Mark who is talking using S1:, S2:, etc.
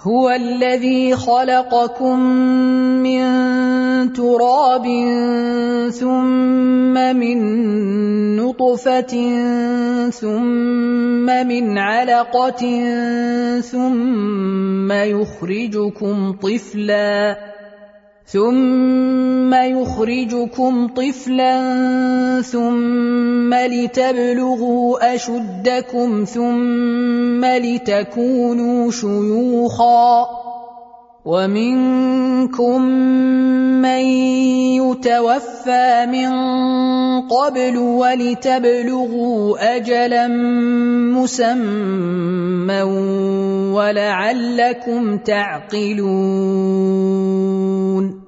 S1: هو الذي خلقكم من تراب ثم من نطفة ثم من علقة ثم يخرجكم طفلا ثم لتبلغوا أشدكم ثم لتكونوا شيوخا ومنكم من يتوفى من قبل ولتبلغوا أجلا مسمى ولعلكم تعقلون